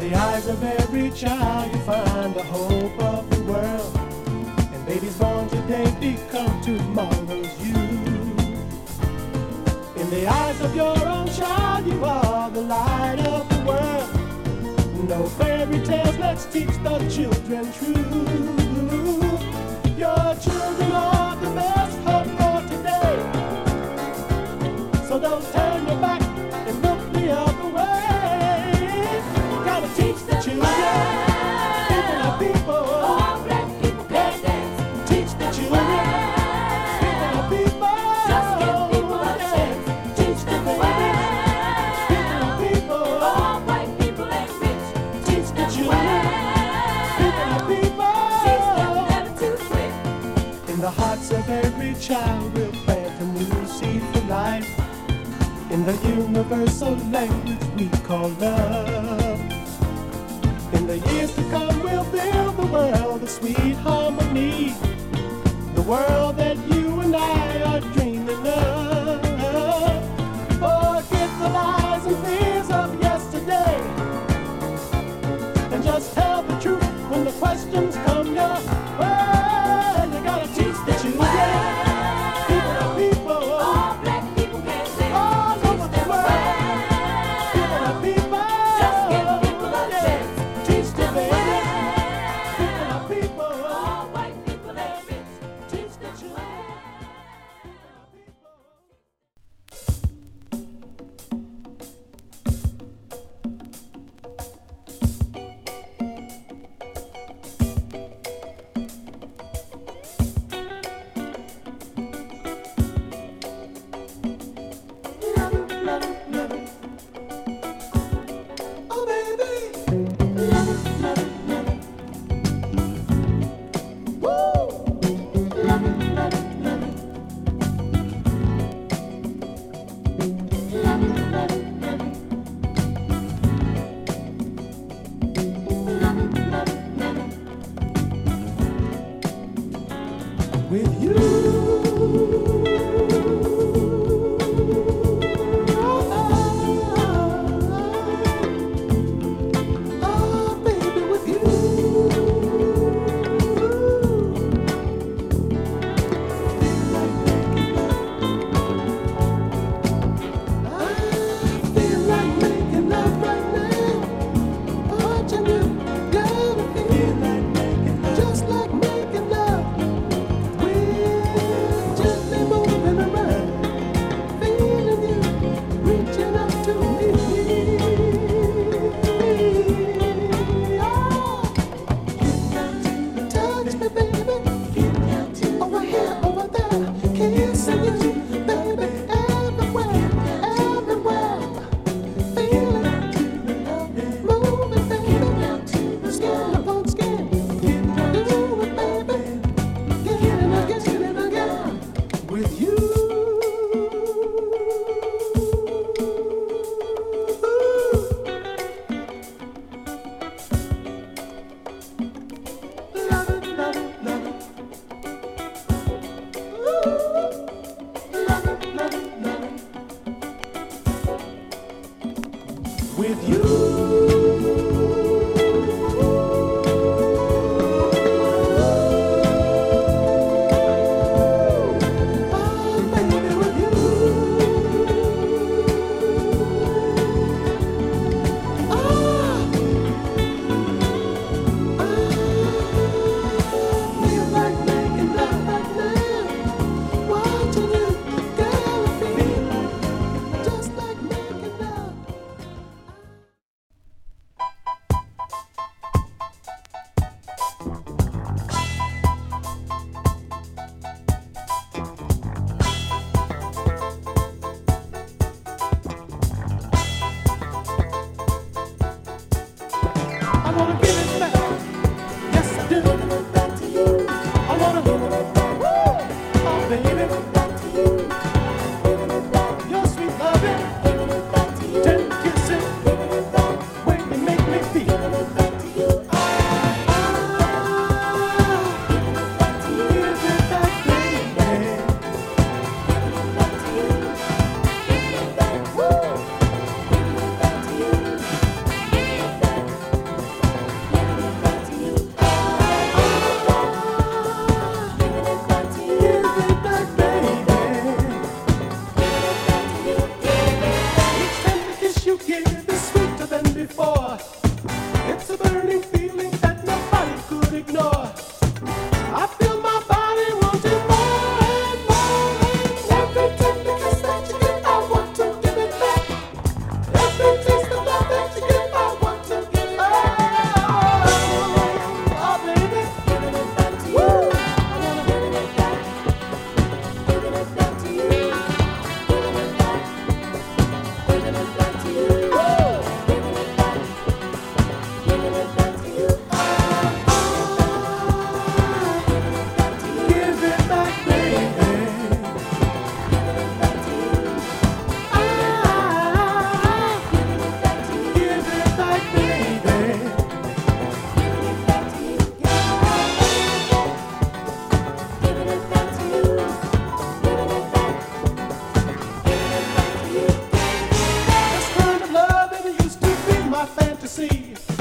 the eyes of every child you find the hope of the world. And babies born today become tomorrow's you. In the eyes of your own child you are the light of the world. No fairy tales, let's teach the children truth. Your children are the best hope for today. So don't turn your back and look the other way. Gotta teach the children, people are people. All black people can dance. Teach the children, people are people. Just give people a chance. Teach them the way. People are people. All white people ain't rich. Teach the children, people are people. Teach them never to quit. In the hearts of every child we'll plant a new seed for life. In the universal language we call love. In the years to come we'll build the world of sweet harmony. The world that you and I are dreaming of. Forget the lies and fears of yesterday. And just tell the truth when the questions come your way. You gotta teach the children. People are people. All black people can dance. All Teach over the them the world. way. People are people. Just give people a chance. Teach the them the baby. way. People are people. All white people ain't rich. Teach the children. Oh baby. With you. Oh, baby, with you. I feel like making love right now. Watching you, gotta feel like making love. Just like making love. We're gently moving around, feeling you, reaching out to me. Oh, touch me, baby. Over here, over there, kissing you, baby. Everywhere, everywhere. Feeling, moving, baby. Skin upon skin. Do it, baby. Again and again, with you. Love it, love it, love it. Love it, love it, love it. With you. Oh, baby, with you. Feel like making love right now. Watching you, gotta feel just like making love. I wanna give it back. Yes, I do. I wanna give it back. Oh, baby. Your sweet loving, tender kissing, way you make me feel. Give it back, baby. fantasy.